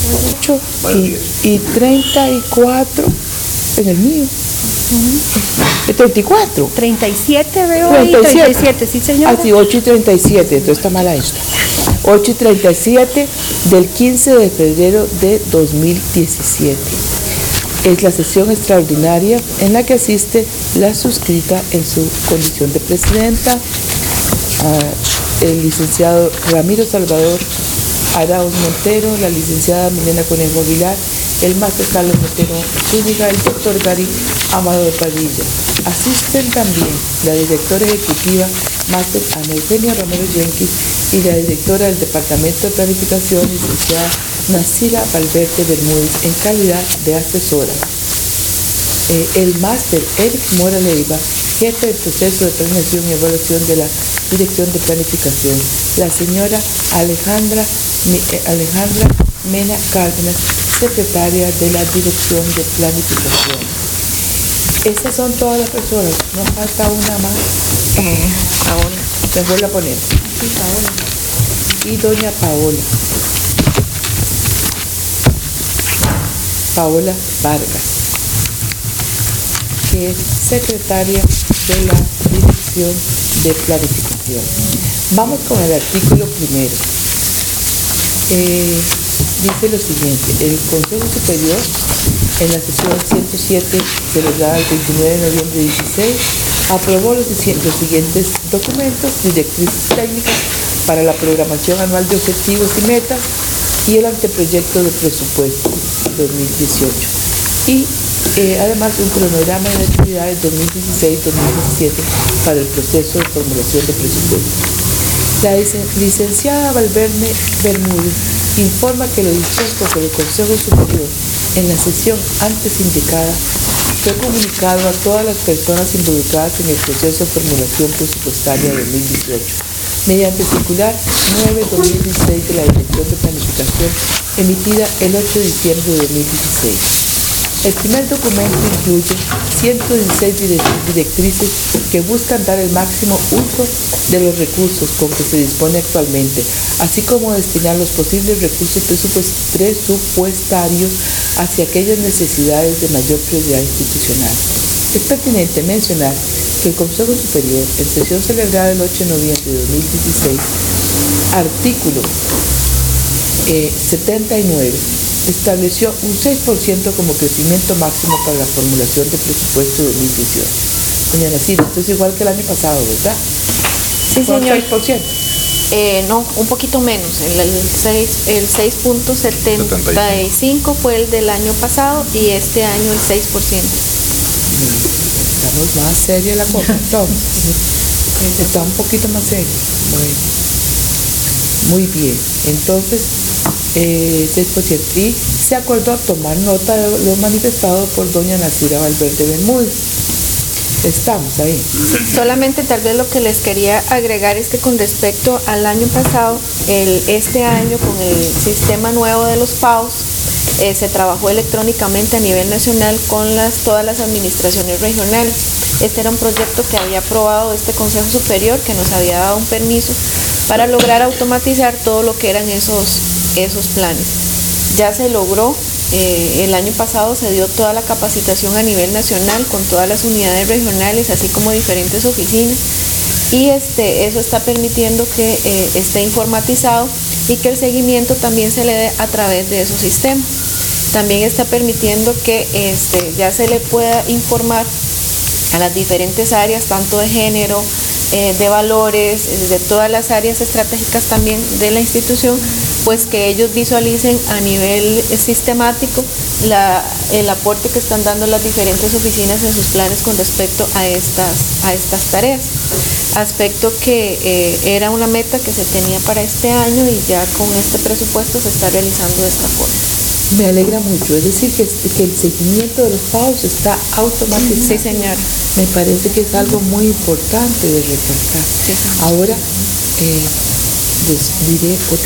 8 y 34 en el mío. 34. 37 veo ahí, 37, sí señora. Ah, sí, 8 y 37, entonces está mala esto. 8 y 37 del 15 de febrero de 2017. Es la sesión extraordinaria en la que asiste la suscrita en su condición de presidenta, el licenciado Ramiro Salvador Arauz Montero, la licenciada Milena Conejo Aguilar, el máster Carlos Montero Zúñiga, el doctor Gary Amado Padilla. Asisten también la directora ejecutiva máster Ana Eugenia Romero Jenkins y la directora del Departamento de Planificación, licenciada Nasira Valverde Bermúdez, en calidad de asesora. El máster Eric Mora Leiva, jefe del proceso de planeación y evaluación de la Dirección de Planificación, la señora Alejandra Mena Cárdenas, secretaria de la Dirección de Planificación. Esas son todas las personas, nos falta una más. Paola. Les vuelvo a poner. Sí, Paola. Y doña Paola Vargas, que es secretaria de la Dirección de Planificación. Vamos con el artículo primero. Dice lo siguiente: el Consejo Superior, en la sesión 107 celebrada el 29 de noviembre de 2016, aprobó los siguientes documentos: directrices técnicas para la programación anual de objetivos y metas y el anteproyecto de presupuesto 2018. Y además un cronograma de actividades 2016-2017 para el proceso de formulación de presupuesto. La licenciada Valverde Bermúdez informa que lo dispuesto por el Consejo Superior en la sesión antes indicada fue comunicado a todas las personas involucradas en el proceso de formulación presupuestaria de 2018, mediante circular 9/2016 de la Dirección de Planificación emitida el 8 de diciembre de 2016. El primer documento incluye 116 directrices que buscan dar el máximo uso de los recursos con que se dispone actualmente, así como destinar los posibles recursos presupuestarios hacia aquellas necesidades de mayor prioridad institucional. Es pertinente mencionar que el Consejo Superior, en sesión celebrada el 8 de noviembre de 2016, artículo 79, estableció un 6% como crecimiento máximo para la formulación de presupuesto 2018. Doña Nasira, esto es igual que el año pasado, ¿verdad? Sí, señor. 6%. No, un poquito menos. El 6.75 fue el del año pasado y este año el 6%. Estamos más seria la cosa, entonces. Está un poquito más serio. Bueno. Muy bien. Entonces, 6%. Y se acordó tomar nota de lo manifestado por doña Nasira Valverde Bermúdez. Estamos ahí. Sí, solamente tal vez lo que les quería agregar es que con respecto al año pasado, este año con el sistema nuevo de los PAOs, se trabajó electrónicamente a nivel nacional con todas las administraciones regionales. Este era un proyecto que había aprobado este Consejo Superior, que nos había dado un permiso para lograr automatizar todo lo que eran esos planes. Ya se logró. El año pasado se dio toda la capacitación a nivel nacional con todas las unidades regionales, así como diferentes oficinas, y eso está permitiendo que esté informatizado y que el seguimiento también se le dé a través de esos sistemas. También está permitiendo que ya se le pueda informar a las diferentes áreas, tanto de género, de valores, de todas las áreas estratégicas también de la institución, pues que ellos visualicen a nivel sistemático el aporte que están dando las diferentes oficinas en sus planes con respecto a estas tareas. Aspecto que era una meta que se tenía para este año y ya con este presupuesto se está realizando de esta forma. Me alegra mucho, es decir, que el seguimiento de los PAOs está automatizado. Sí, señora. Me parece que es algo muy importante de recalcar. Sí, señora. Ahora, les diré otra